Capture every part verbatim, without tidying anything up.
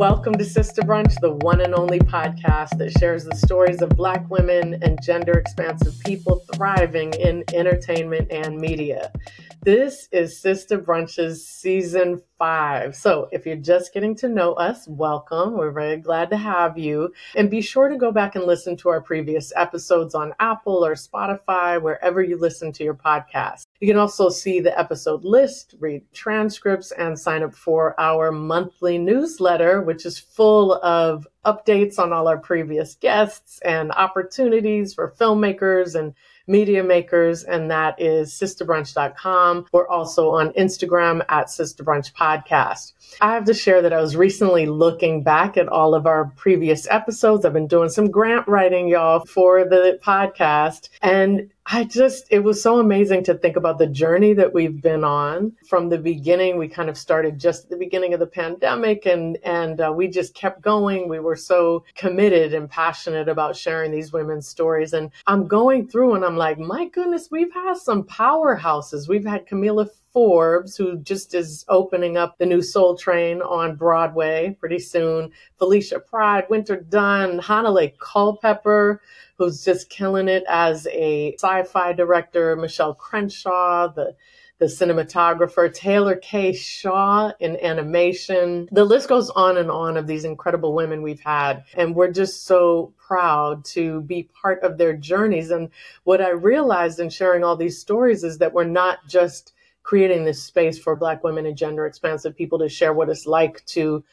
Welcome to Sister Brunch, the one and only podcast that shares the stories of Black women and gender expansive people thriving in entertainment and media. This is Sister Brunch's season five. So if you're just getting to know us, welcome. We're very glad to have you. And be sure to go back and listen to our previous episodes on Apple or Spotify, wherever you listen to your podcast. You can also see the episode list, read transcripts, and sign up for our monthly newsletter, which is full of updates on all our previous guests and opportunities for filmmakers and media makers, and that is sister brunch dot com. We're also on Instagram at Sister Brunch Podcast. I have to share that I was recently looking back at all of our previous episodes. I've been doing some grant writing, y'all, for the podcast. And I just, it was so amazing to think about the journey that we've been on from the beginning. We kind of started just at the beginning of the pandemic and, and uh, we just kept going. We were so committed and passionate about sharing these women's stories. And I'm going through and I'm like, my goodness, we've had some powerhouses. We've had Camila Forbes, who just is opening up the new Soul Train on Broadway pretty soon. Felicia Pride, Winter Dunn, Hanalei Culpepper, who's just killing it as a sci-fi director. Michelle Crenshaw, the the cinematographer, Taylor K. Shaw in animation. The list goes on and on of these incredible women we've had. And we're just so proud to be part of their journeys. And what I realized in sharing all these stories is that we're not just creating this space for Black women and gender expansive people to share what it's like to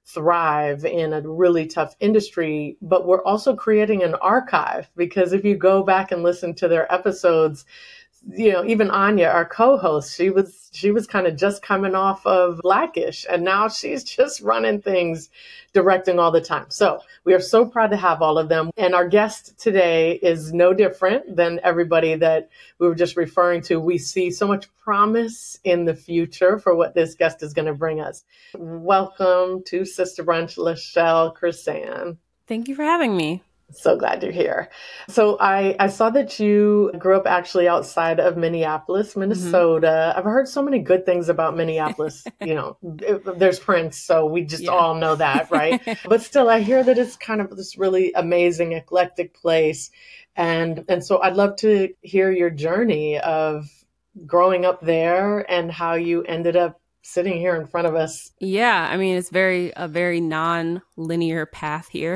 thrive in a really tough industry, but we're also creating an archive, because if you go back and listen to their episodes, you know, even Anya, our co-host, she was she was kind of just coming off of Blackish, and now she's just running things, directing all the time. So we are so proud to have all of them. And our guest today is no different than everybody that we were just referring to. We see so much promise in the future for what this guest is going to bring us. Welcome to Sister Brunch, Lachelle Crisan. Thank you for having me. So glad you're here. So I, I saw that you grew up actually outside of Minneapolis, Minnesota. Mm-hmm. I've heard so many good things about Minneapolis. You know, it, there's Prince, so we just yeah. all know that, right? But still, I hear that it's kind of this really amazing, eclectic place. And, and so I'd love to hear your journey of growing up there and how you ended up sitting here in front of us. Yeah, I mean, it's very a very non-linear path here.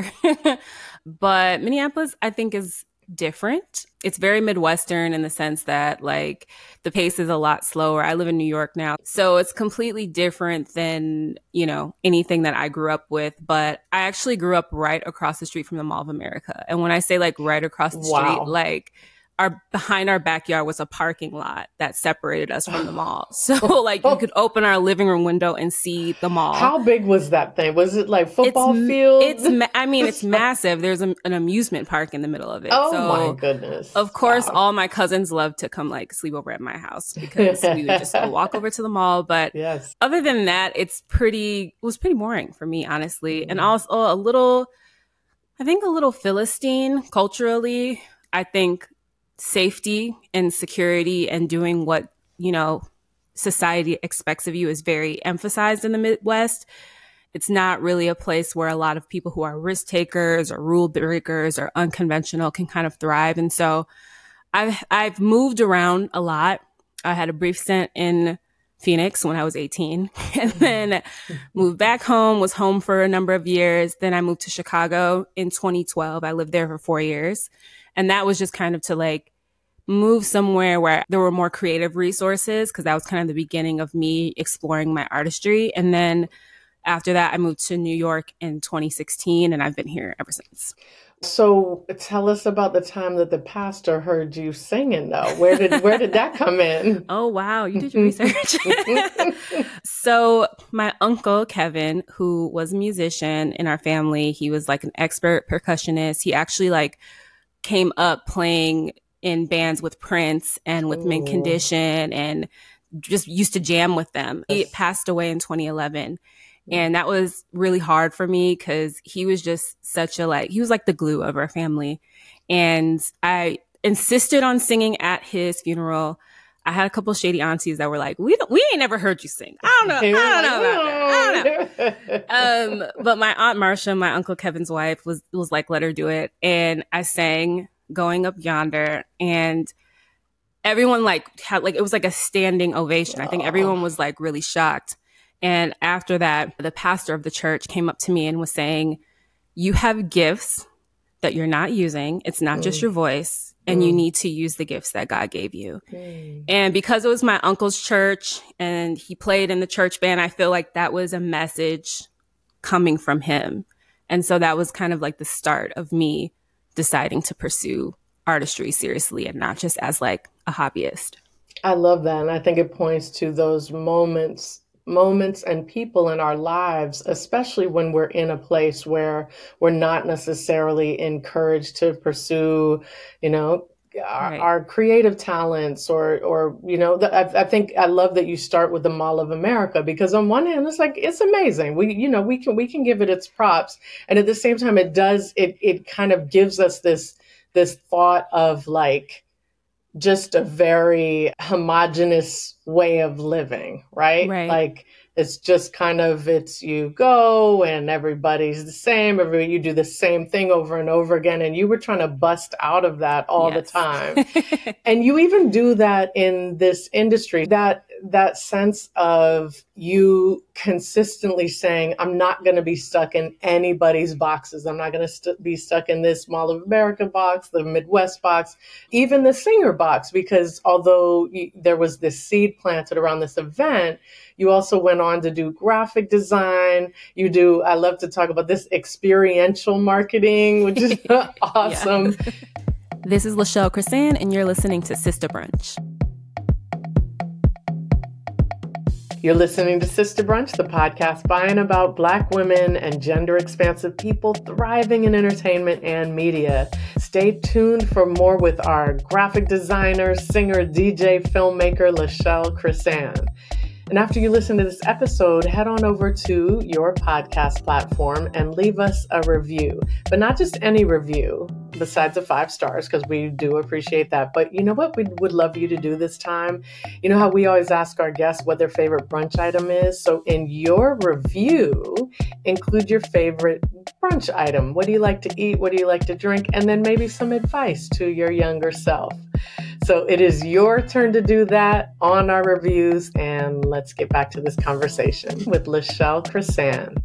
But Minneapolis, I think, is different. It's very Midwestern in the sense that, like, the pace is a lot slower. I live in New York now, so it's completely different than, you know, anything that I grew up with. But I actually grew up right across the street from the Mall of America. And when I say, like, right across the wow. street, like, Our behind our backyard was a parking lot that separated us from the mall. So like you could open our living room window and see the mall. How big was that thing? Was it like football it's, field? It's, ma- I mean, it's massive. There's a, an amusement park in the middle of it. Oh so, my goodness. Of course, wow. all my cousins love to come like sleep over at my house because we would just go walk over to the mall. But yes. other than that, it's pretty, it was pretty boring for me, honestly. Mm-hmm. And also a little, I think a little Philistine culturally. I think safety and security and doing what, you know, society expects of you is very emphasized in the Midwest. It's not really a place where a lot of people who are risk takers or rule breakers or unconventional can kind of thrive. And so I've, I've moved around a lot. I had a brief stint in Phoenix when I was eighteen and then moved back home, was home for a number of years. Then I moved to Chicago in twenty twelve. I lived there for four years. And that was just kind of to like move somewhere where there were more creative resources, because that was kind of the beginning of me exploring my artistry. And then after that, I moved to New York in twenty sixteen, and I've been here ever since. So tell us about the time that the pastor heard you singing, though. Where did where did that come in? Oh, wow. You did your research. So my uncle, Kevin, who was a musician in our family, he was like an expert percussionist. He actually like came up playing in bands with Prince and with Ooh. Mint Condition and just used to jam with them. He passed away in twenty eleven. And that was really hard for me because he was just such a like, he was like the glue of our family. And I insisted on singing at his funeral. I had a couple of shady aunties that were like, we don't, we ain't never heard you sing. I don't know. I don't know about that. I don't know. Um, but my Aunt Marcia, my Uncle Kevin's wife, was, was like, let her do it. And I sang Going Up Yonder, and everyone like had like, it was like a standing ovation. I think everyone was like really shocked. And after that, the pastor of the church came up to me and was saying, you have gifts that you're not using. It's not mm. just your voice. And mm. you need to use the gifts that God gave you. Mm. And because it was my uncle's church and he played in the church band, I feel like that was a message coming from him. And so that was kind of like the start of me deciding to pursue artistry seriously and not just as like a hobbyist. I love that. And I think it points to those moments moments and people in our lives, especially when we're in a place where we're not necessarily encouraged to pursue, you know, our, right. our creative talents or, or, you know, the, I, I think I love that you start with the Mall of America, because on one hand, it's like, it's amazing. We, you know, we can, we can give it its props. And at the same time, it does, it, it kind of gives us this, this thought of like, just a very homogenous way of living, right? Right. Like it's just kind of, it's you go and everybody's the same. Everybody, you do the same thing over and over again. And you were trying to bust out of that all yes. the time. And you even do that in this industry, that, that sense of you consistently saying, I'm not going to be stuck in anybody's boxes. I'm not going to st- be stuck in this Mall of America box, the Midwest box, even the singer box, because although you, there was this seed planted around this event, you also went on to do graphic design. You do, I love to talk about this experiential marketing, which is awesome. This is Lachelle Chrisan, and you're listening to Sister Brunch. You're listening to Sister Brunch, the podcast by and about Black women and gender-expansive people thriving in entertainment and media. Stay tuned for more with our graphic designer, singer, D J, filmmaker, Lachelle Chrisan. And after you listen to this episode, head on over to your podcast platform and leave us a review. But not just any review, besides the five stars, because we do appreciate that. But you know what we would love you to do this time? You know how we always ask our guests what their favorite brunch item is? So in your review, include your favorite brunch item. What do you like to eat? What do you like to drink? And then maybe some advice to your younger self. So it is your turn to do that on our reviews, and let's get back to this conversation with Lachelle Chrisan.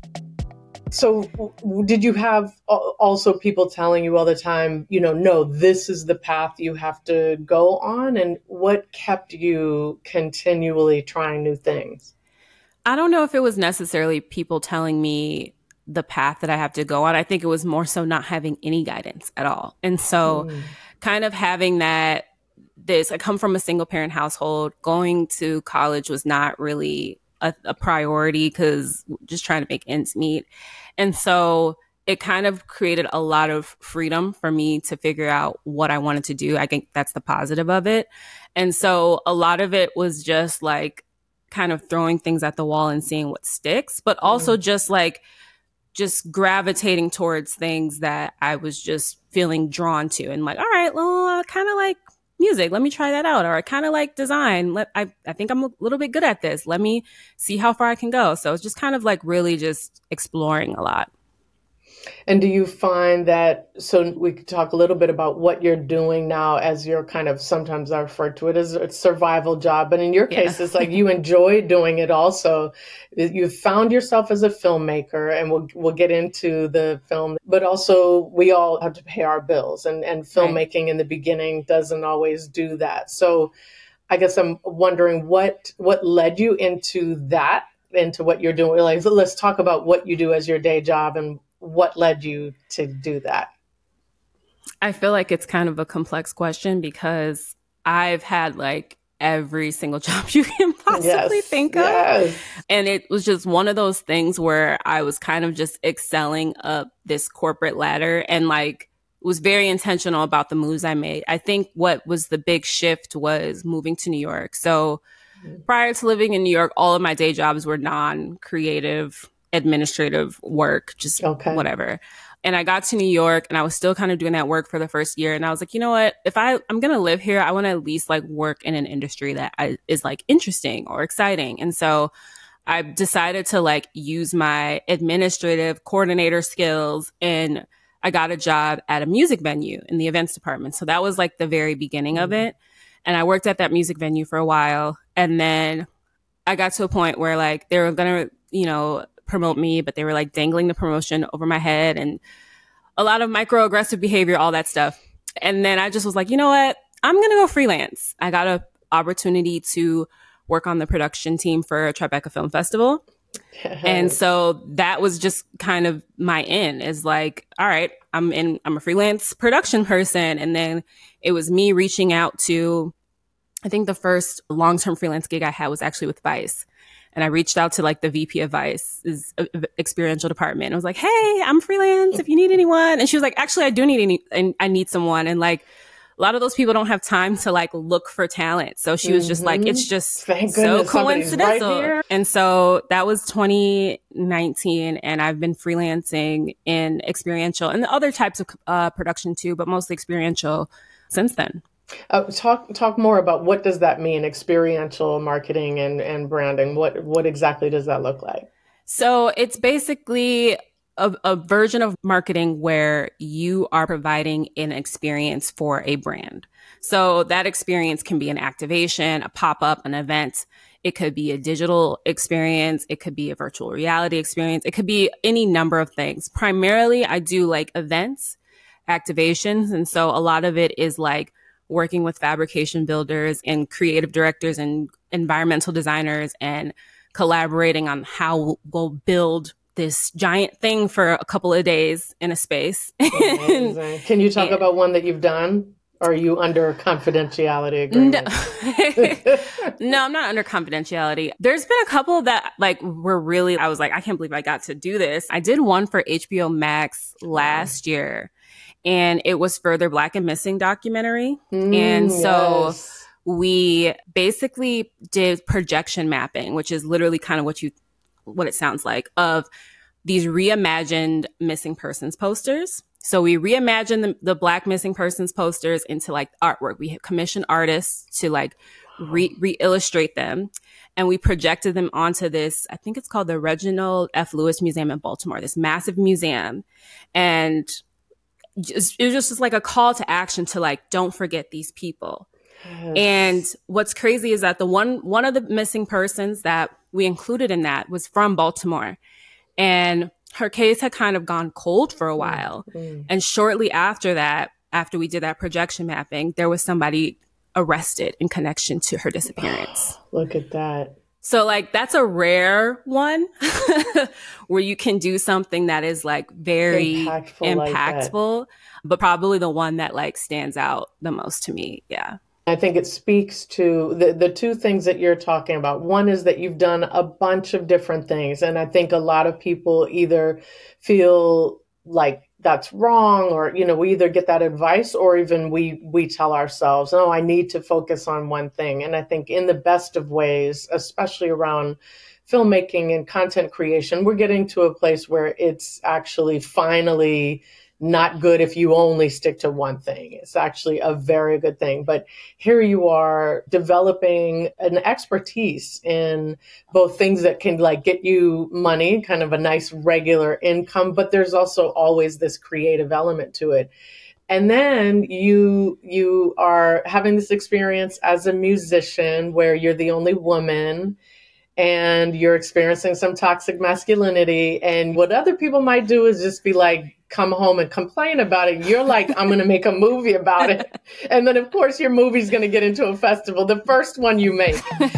So did you have also people telling you all the time, you know, no, this is the path you have to go on? And what kept you continually trying new things? I don't know if it was necessarily people telling me the path that I have to go on. I think it was more so not having any guidance at all. And so mm. kind of having that, this, I come from a single parent household. Going to college was not really a, a priority because just trying to make ends meet. And so it kind of created a lot of freedom for me to figure out what I wanted to do. I think that's the positive of it. And so a lot of it was just like kind of throwing things at the wall and seeing what sticks, but also mm. just like just gravitating towards things that I was just feeling drawn to and like, all right, well, I kind of like music. Let me try that out. Or I kind of like design. Let, I, I think I'm a little bit good at this. Let me see how far I can go. So it's just kind of like really just exploring a lot. And do you find that, so we could talk a little bit about what you're doing now as your kind of, sometimes I refer to it as a survival job, but in your case, yeah. it's like you enjoy doing it also. You've found yourself as a filmmaker, and we'll we'll get into the film, but also we all have to pay our bills, and, and filmmaking right. in the beginning doesn't always do that. So I guess I'm wondering what what led you into that, into what you're doing. Like, let's talk about what you do as your day job and what led you to do that? I feel like it's kind of a complex question because I've had like every single job you can possibly yes, think of. Yes. And it was just one of those things where I was kind of just excelling up this corporate ladder and like was very intentional about the moves I made. I think what was the big shift was moving to New York. So mm-hmm. prior to living in New York, all of my day jobs were non-creative administrative work, just okay. whatever. And I got to New York and I was still kind of doing that work for the first year. And I was like, you know what? If I, I'm going to live here, I want to at least like work in an industry that I, is like interesting or exciting. And so I decided to like use my administrative coordinator skills, and I got a job at a music venue in the events department. So that was like the very beginning of it. And I worked at that music venue for a while. And then I got to a point where like they were going to, you know, promote me, but they were like dangling the promotion over my head and a lot of microaggressive behavior, all that stuff. And then I just was like, you know what? I'm going to go freelance. I got an opportunity to work on the production team for Tribeca Film Festival. Yes. And so that was just kind of my in, is like, all right, I'm in, I'm a freelance production person. And then it was me reaching out to, I think the first long-term freelance gig I had was actually with Vice. And I reached out to like the V P of Vice's experiential department. I was like, hey, I'm freelance if you need anyone. And she was like, actually, I do need any, and I need someone. And like, a lot of those people don't have time to like look for talent. So she was just mm-hmm. like, it's just Thank so coincidental. Right, and so that was twenty nineteen. And I've been freelancing in experiential and the other types of uh, production too, but mostly experiential since then. Uh, talk talk more about what does that mean, experiential marketing and, and branding. What what exactly does that look like? So it's basically a, a version of marketing where you are providing an experience for a brand. So that experience can be an activation, a pop-up, an event. It could be a digital experience. It could be a virtual reality experience. It could be any number of things. Primarily, I do like events, activations. And so a lot of it is like working with fabrication builders and creative directors and environmental designers and collaborating on how we'll build this giant thing for a couple of days in a space. Amazing. Can you talk and, about one that you've done? Or are you under confidentiality agreement? No. No, I'm not under confidentiality. There's been a couple that like were really, I was like, I can't believe I got to do this. I did one for H B O Max last year. And it was for their Black and Missing documentary. Mm, and so yes. we basically did projection mapping, which is literally kind of what you, what it sounds like, of these reimagined missing persons posters. So we reimagined the, the Black missing persons posters into like artwork. We commissioned artists to like re, re-illustrate them. And we projected them onto this, I think it's called the Reginald F. Lewis Museum in Baltimore, this massive museum. And Just, it was just like a call to action to like, don't forget these people. Yes. And what's crazy is that the one, one of the missing persons that we included in that was from Baltimore, and her case had kind of gone cold for a while. Mm-hmm. And shortly after that, after we did that projection mapping, there was somebody arrested in connection to her disappearance. Look at that. So like, that's a rare one where you can do something that is like very impactful, impactful like but probably the one that like stands out the most to me. Yeah. I think it speaks to the, the two things that you're talking about. One is that you've done a bunch of different things. And I think a lot of people either feel like that's wrong, or, you know, we either get that advice or even we, we tell ourselves, oh, I need to focus on one thing. And I think in the best of ways, especially around filmmaking and content creation, we're getting to a place where it's actually finally not good if you only stick to one thing. It's actually a very good thing. But here you are developing an expertise in both things that can like get you money, kind of a nice regular income, but there's also always this creative element to it. And then you you are having this experience as a musician where you're the only woman and you're experiencing some toxic masculinity. And what other people might do is just be like, come home and complain about it. You're like, I'm going to make a movie about it. And then, of course, your movie's going to get into a festival, the first one you make.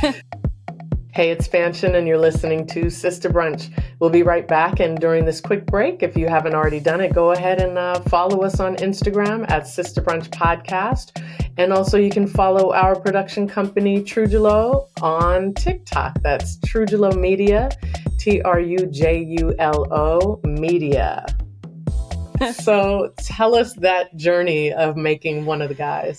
Hey, it's Fanchon, and you're listening to Sister Brunch. We'll be right back. And during this quick break, if you haven't already done it, go ahead and uh, follow us on Instagram at Sister Brunch Podcast. And also you can follow our production company, Trujulo, on TikTok. That's Trujulo Media, T R U J U L O Media. So tell us that journey of making One of the Guys.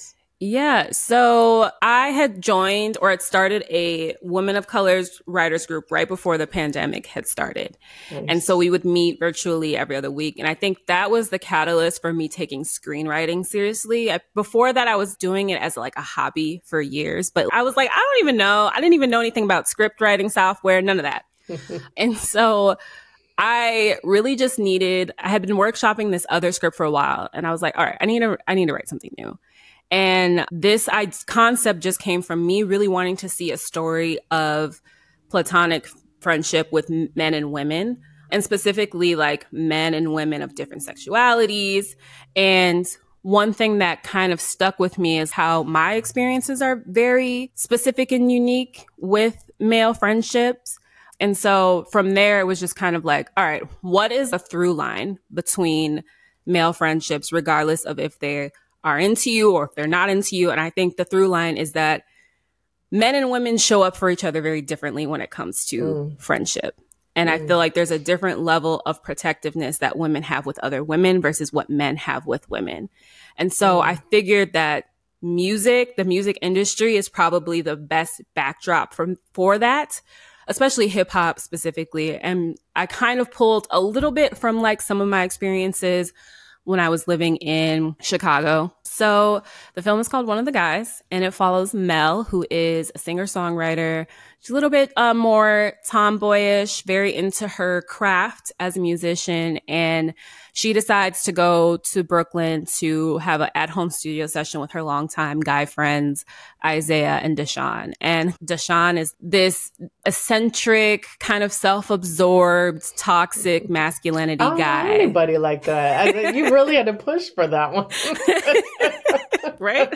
Yeah. So I had joined or had started a Women of Colors writers group right before the pandemic had started. Nice. And so we would meet virtually every other week. And I think that was the catalyst for me taking screenwriting seriously. I, before that, I was doing it as like a hobby for years, but I was like, I don't even know. I didn't even know anything about script writing software, none of that. And so I really just needed, I had been workshopping this other script for a while. And I was like, all right, I need to, I need to write something new. And this I, concept just came from me really wanting to see a story of platonic friendship with men and women, and specifically like men and women of different sexualities. And one thing that kind of stuck with me is how my experiences are very specific and unique with male friendships. And so from there, it was just kind of like, all right, what is a through line between male friendships, regardless of if they are into you or if they're not into you? And I think the through line is that men and women show up for each other very differently when it comes to mm. friendship. And mm. I feel like there's a different level of protectiveness that women have with other women versus what men have with women. And so mm. I figured that music, the music industry is probably the best backdrop from, for that, especially hip hop specifically. And I kind of pulled a little bit from like some of my experiences when I was living in Chicago. So the film is called One of the Guys, and it follows Mel, who is a singer-songwriter. She's a little bit uh, more tomboyish, very into her craft as a musician. And she decides to go to Brooklyn to have an at-home studio session with her longtime guy friends, Isaiah and Deshaun. And Deshaun is this eccentric, kind of self-absorbed, toxic masculinity I don't guy. know anybody like that. I mean, you really had to push for that one. Right?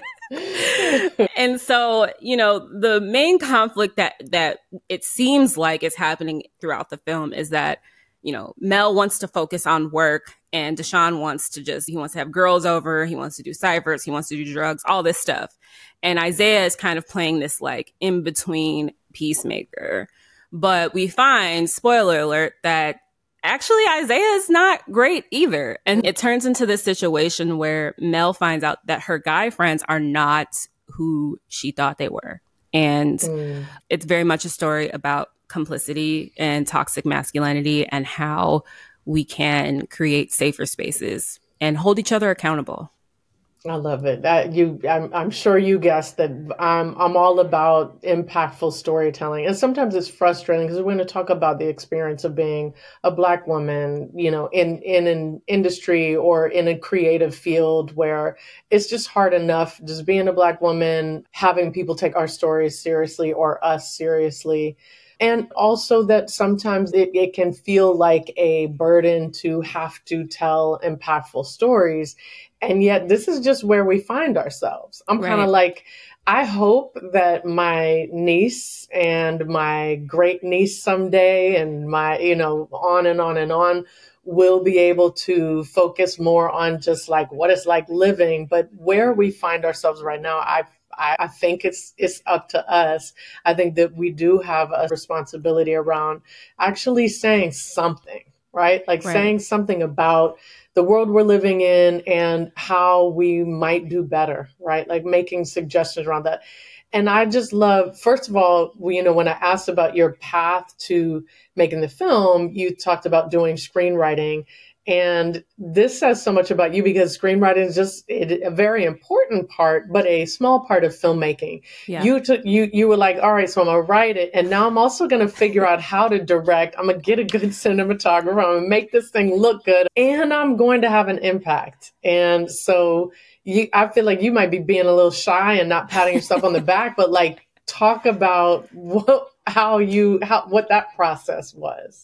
And so, you know, the main conflict that that it seems like is happening throughout the film is that, you know, Mel wants to focus on work and Deshaun wants to just, he wants to have girls over, he wants to do ciphers, he wants to do drugs, all this stuff. And Isaiah is kind of playing this like in between peacemaker. But we find, spoiler alert, that actually Isaiah is not great either. And it turns into this situation where Mel finds out that her guy friends are not who she thought they were. And mm. it's very much a story about complicity and toxic masculinity and how we can create safer spaces and hold each other accountable. I love it. That you, I'm, I'm sure you guessed that I'm, I'm all about impactful storytelling. And sometimes it's frustrating because we're going to talk about the experience of being a Black woman, you know, in, in an industry or in a creative field where it's just hard enough just being a Black woman, having people take our stories seriously or us seriously. And also that sometimes it, it can feel like a burden to have to tell impactful stories. And yet this is just where we find ourselves. I'm kind of Right. like, I hope that my niece and my great niece someday and my, you know, on and on and on will be able to focus more on just like what it's like living. But where we find ourselves right now, I I, I think it's it's up to us. I think that we do have a responsibility around actually saying something, right? Like Right. saying something about the world we're living in and how we might do better, right? Like making suggestions around that. And I just love, first of all, we, you know, when I asked about your path to making the film, you talked about doing screenwriting. And this says so much about you because screenwriting is just a very important part, but a small part of filmmaking. Yeah. You took you you were like, all right, so I'm gonna write it, and now I'm also gonna figure out how to direct. I'm gonna get a good cinematographer. I'm gonna make this thing look good, and I'm going to have an impact. And so you, I feel like you might be being a little shy and not patting yourself on the back, but like talk about what how you how what that process was.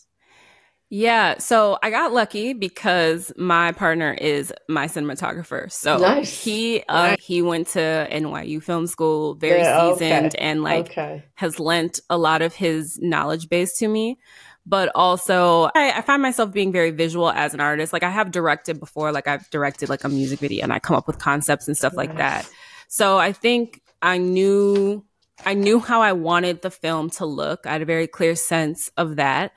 Yeah, so I got lucky because my partner is my cinematographer. So Nice. he uh, Nice. he went to N Y U Film School, very Yeah, seasoned, okay. and like Okay. has lent a lot of his knowledge base to me. But also, I, I find myself being very visual as an artist. Like I have directed before, like I've directed like a music video, and I come up with concepts and stuff like Nice. that. So I think I knew I knew how I wanted the film to look. I had a very clear sense of that.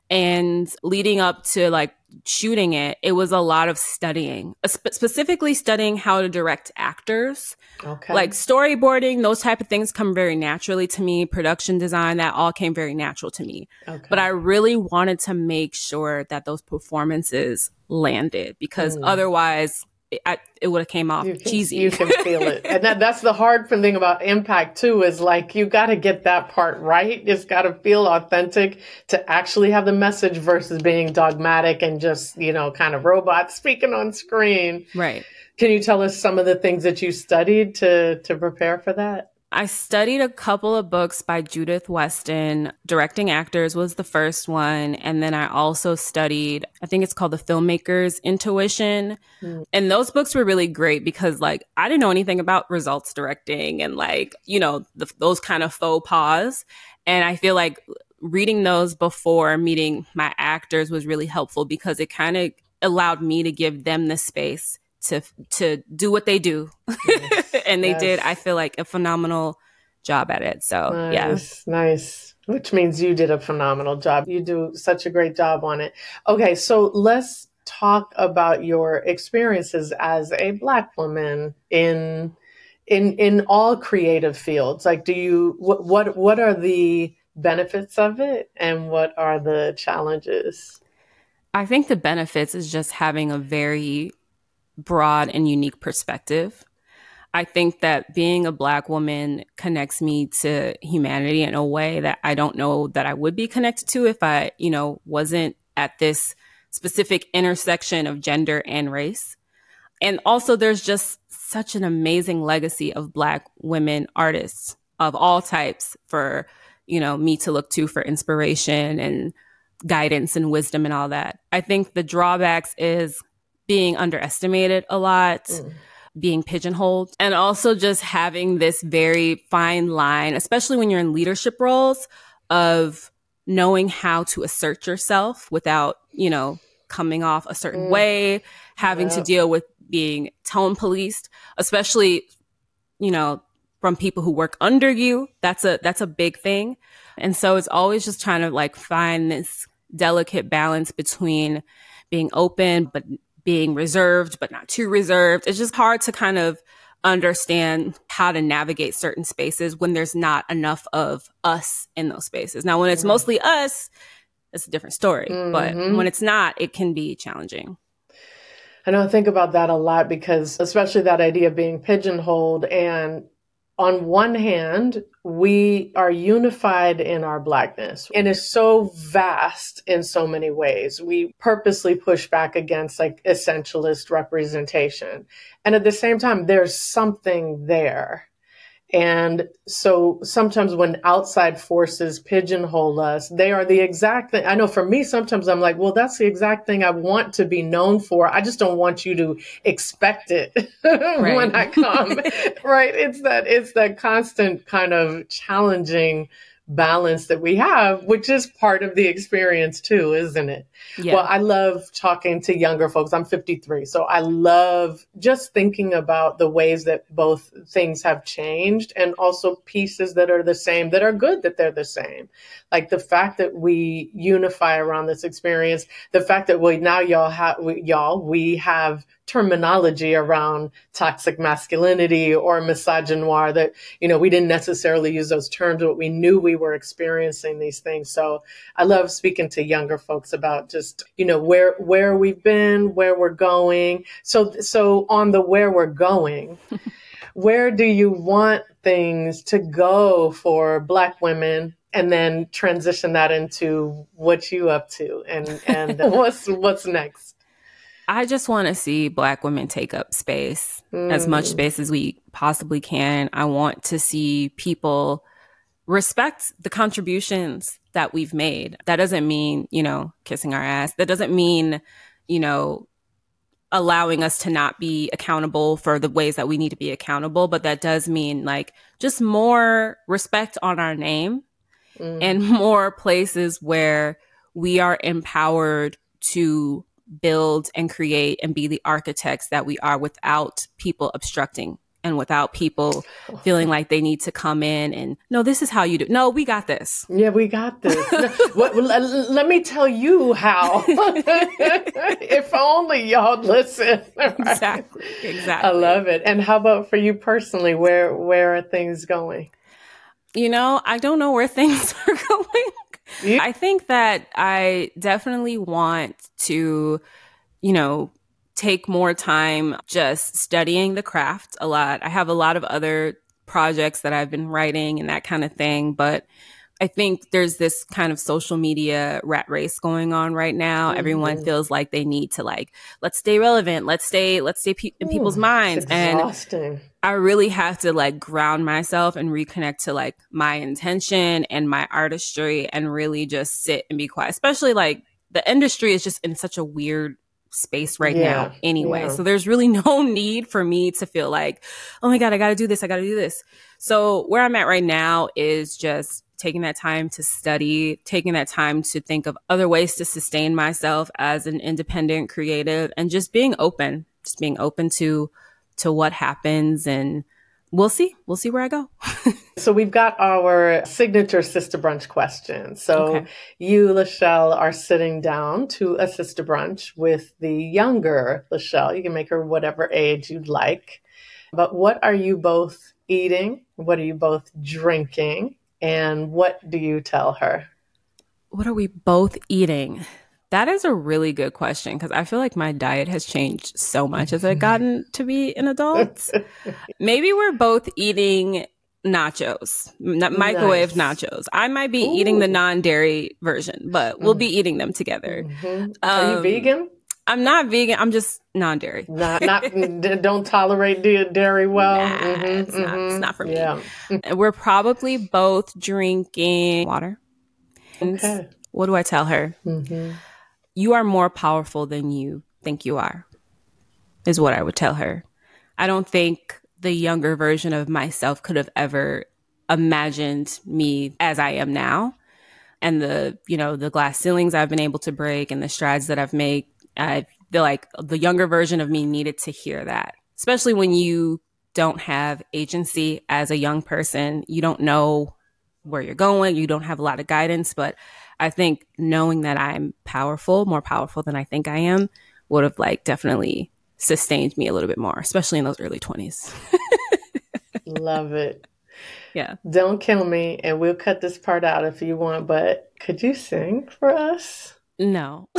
And leading up to like shooting it, it was a lot of studying, sp- specifically studying how to direct actors. Okay. Like storyboarding, those type of things come very naturally to me. Production design, that all came very natural to me. Okay. But I really wanted to make sure that those performances landed, because Mm. otherwise it, I, it would have came off You can, cheesy. you can feel it. And that, that's the hard thing about impact too, is like, you got to get that part right. It's got to feel authentic to actually have the message versus being dogmatic and just, you know, kind of robot speaking on screen. Right. Can you tell us some of the things that you studied to, to prepare for that? I studied a couple of books by Judith Weston. Directing Actors was the first one. And then I also studied, I think it's called The Filmmaker's Intuition. Mm. And those books were really great because like, I didn't know anything about results directing and like, you know, the, those kind of faux pas. And I feel like reading those before meeting my actors was really helpful because it kind of allowed me to give them the space to to do what they do. Yes. And they yes. did, I feel like, a phenomenal job at it. So nice, yeah. Nice. Which means you did a phenomenal job. You do such a great job on it. Okay, so let's talk about your experiences as a Black woman in in in all creative fields. Like, do you what what what are the benefits of it and what are the challenges? I think the benefits is just having a very broad and unique perspective. I think that being a Black woman connects me to humanity in a way that I don't know that I would be connected to if I, you know, wasn't at this specific intersection of gender and race. And also there's just such an amazing legacy of Black women artists of all types for, you know, me to look to for inspiration and guidance and wisdom and all that. I think the drawbacks is being underestimated a lot, mm. being pigeonholed, and also just having this very fine line, especially when you're in leadership roles, of knowing how to assert yourself without, you know, coming off a certain mm. way, having yep. to deal with being tone policed, especially, you know, from people who work under you. That's a, that's a big thing. And so it's always just trying to like find this delicate balance between being open, but being reserved, but not too reserved. It's just hard to kind of understand how to navigate certain spaces when there's not enough of us in those spaces. Now, when it's mm-hmm. mostly us, it's a different story. Mm-hmm. But when it's not, it can be challenging. I know I think about that a lot because especially that idea of being pigeonholed, and on one hand, we are unified in our Blackness and it's so vast in so many ways. We purposely push back against like essentialist representation. And at the same time, there's something there. And so sometimes when outside forces pigeonhole us, they are the exact thing. I know for me, sometimes I'm like, well, that's the exact thing I want to be known for. I just don't want you to expect it right. when I come, right? It's that, it's that constant kind of challenging balance that we have, which is part of the experience too, isn't it? Yeah. Well, I love talking to younger folks. I'm fifty-three. So I love just thinking about the ways that both things have changed and also pieces that are the same, that are good that they're the same. Like the fact that we unify around this experience, the fact that we now y'all have, we, y'all, we have terminology around toxic masculinity or misogynoir that, you know, we didn't necessarily use those terms, but we knew we were experiencing these things. So I love speaking to younger folks about just, you know, where, where we've been, where we're going. So, so on the where we're going, where do you want things to go for Black women? And then transition that into what you up to and, and what's, what's next? I just want to see Black women take up space, mm. as much space as we possibly can. I want to see people respect the contributions that we've made. That doesn't mean, you know, kissing our ass. That doesn't mean, you know, allowing us to not be accountable for the ways that we need to be accountable. But that does mean like just more respect on our name mm. and more places where we are empowered to build and create and be the architects that we are without people obstructing and without people feeling like they need to come in and, no, this is how you do. No, we got this. Yeah, we got this. No, what, let, let me tell you how. If only y'all listen. Right? Exactly. Exactly. I love it. And how about for you personally? Where where are things going? You know, I don't know where things are going. Yeah. I think that I definitely want to, you know, take more time just studying the craft a lot. I have a lot of other projects that I've been writing and that kind of thing, but I think there's this kind of social media rat race going on right now. Mm-hmm. Everyone feels like they need to like, let's stay relevant. Let's stay, let's stay pe- in people's Ooh, minds. It's exhausting. And I really have to like ground myself and reconnect to like my intention and my artistry and really just sit and be quiet, especially like the industry is just in such a weird space right yeah, now anyway. Yeah. So there's really no need for me to feel like, oh my God, I got to do this. I got to do this. So where I'm at right now is just taking that time to study, taking that time to think of other ways to sustain myself as an independent creative and just being open, just being open to, to what happens. And we'll see. We'll see where I go. So we've got our signature Sister Brunch question. So okay. You, Lachelle, are sitting down to a Sister Brunch with the younger Lachelle. You can make her whatever age you'd like. But what are you both eating? What are you both drinking? And what do you tell her? What are we both eating? That is a really good question because I feel like my diet has changed so much as I've gotten to be an adult. Maybe we're both eating nachos, not microwave nice. nachos. I might be Ooh. eating the non-dairy version, but we'll be eating them together. Mm-hmm. Um, are you vegan? I'm not vegan. I'm just non-dairy. Not, not don't tolerate dairy well. Nah, mm-hmm, it's, mm-hmm. not, it's not for me. Yeah. We're probably both drinking water. Okay. What do I tell her? Mm-hmm. You are more powerful than you think you are, is what I would tell her. I don't think the younger version of myself could have ever imagined me as I am now. And the, you know, the glass ceilings I've been able to break and the strides that I've made. I feel like the younger version of me needed to hear that, especially when you don't have agency as a young person. You don't know where you're going. You don't have a lot of guidance. But I think knowing that I'm powerful, more powerful than I think I am, would have like definitely sustained me a little bit more, especially in those early twenties. Love it. Yeah. Don't kill me. And we'll cut this part out if you want, but could you sing for us? No.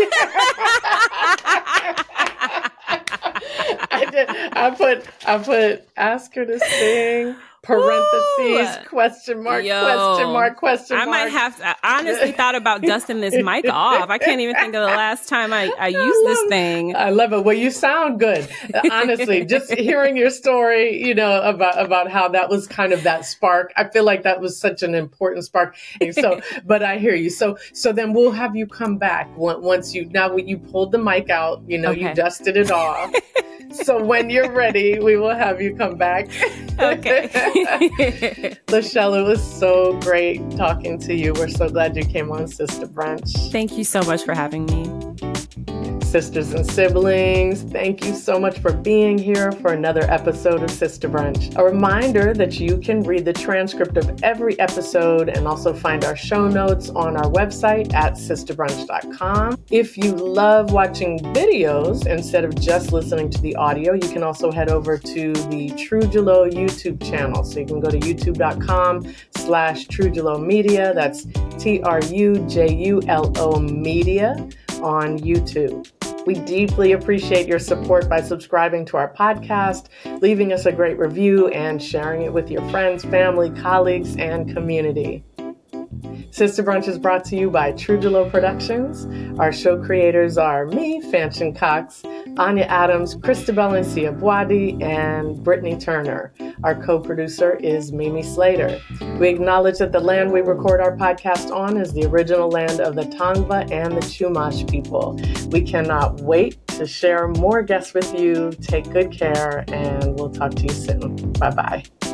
I did. I put, I put, ask her to sing, parentheses, Ooh. question mark, Yo, question mark, question mark. I might have to, I honestly thought about dusting this mic off. I can't even think of the last time I, I used this thing. I love it. Well, you sound good. Honestly, just hearing your story, you know, about, about how that was kind of that spark. I feel like that was such an important spark. And so, but I hear you. So, so then we'll have you come back once you, now you pulled the mic out, you know, okay. you dusted it off. So when you're ready, we will have you come back. Okay. Lachelle, it was so great talking to you. We're so glad you came on Sister Brunch. Thank you so much for having me. Sisters and siblings, thank you so much for being here for another episode of Sister Brunch. A reminder that you can read the transcript of every episode and also find our show notes on our website at sister brunch dot com. If you love watching videos instead of just listening to the audio, you can also head over to the Trujulo YouTube channel. So you can go to youtube dot com slash Trujulo Media. That's T R U J U L O Media on YouTube. We deeply appreciate your support by subscribing to our podcast, leaving us a great review, and sharing it with your friends, family, colleagues, and community. Sister Brunch is brought to you by Trujulo Productions. Our show creators are me, Fanchon Cox, Anya Adams, Christabel Ncia Boadi, and Brittany Turner. Our co-producer is Mimi Slater. We acknowledge that the land we record our podcast on is the original land of the Tongva and the Chumash people. We cannot wait to share more guests with you. Take good care, and we'll talk to you soon. Bye-bye.